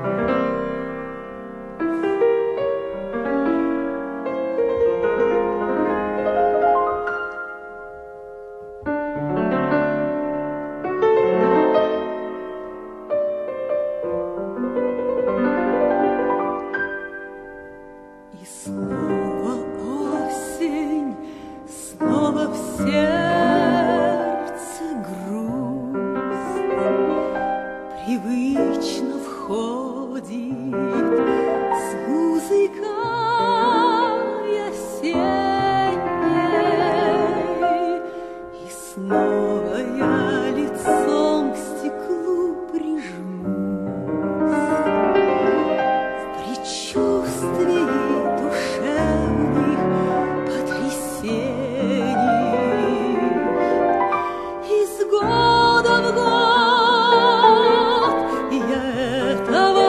И снова осень, снова в сердце грусть, привычно входит с музыкой осенней. И снова я лицом к стеклу прижмусь в предчувствии из года в год я этого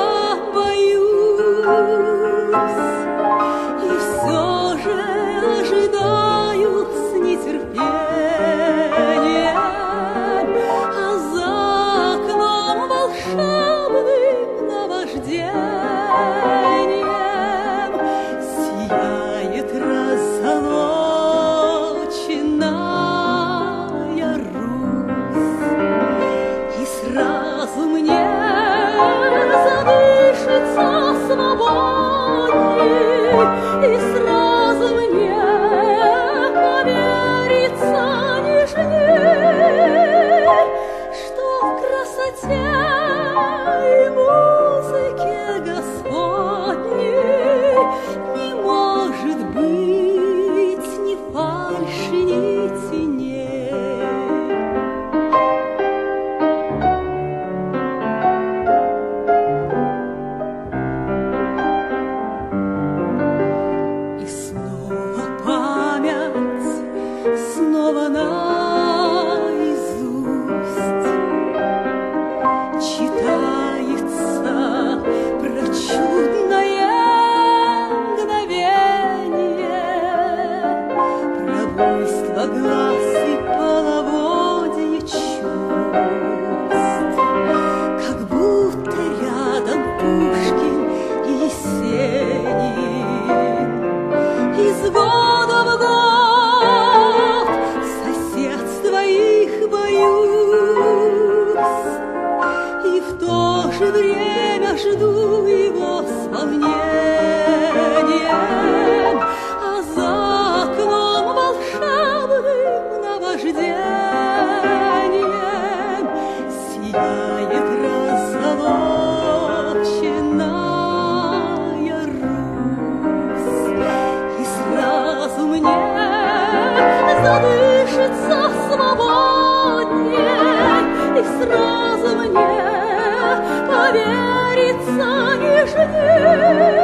боюсь, и все же ожидаю с нетерпением, а за окном волшебным наваждением сияет раззолоченная Русь, и сразу мне задышится свободней, и сразу мне поверится нежней, что в красоте и музыке Господней не может быть ни фальши, ни теней. И снова память, снова наизусть читается про чудное мгновение, про буйство глаз и половодье чувств, как будто рядом Пушкин и Есенин. Из года в год соседства их боюсь, и в то же время жду его с волнением, а за окном волшебным наваждением сияет раззолоченная Русь, и сразу мне задышится свободней, и сразу мне поверится нежней.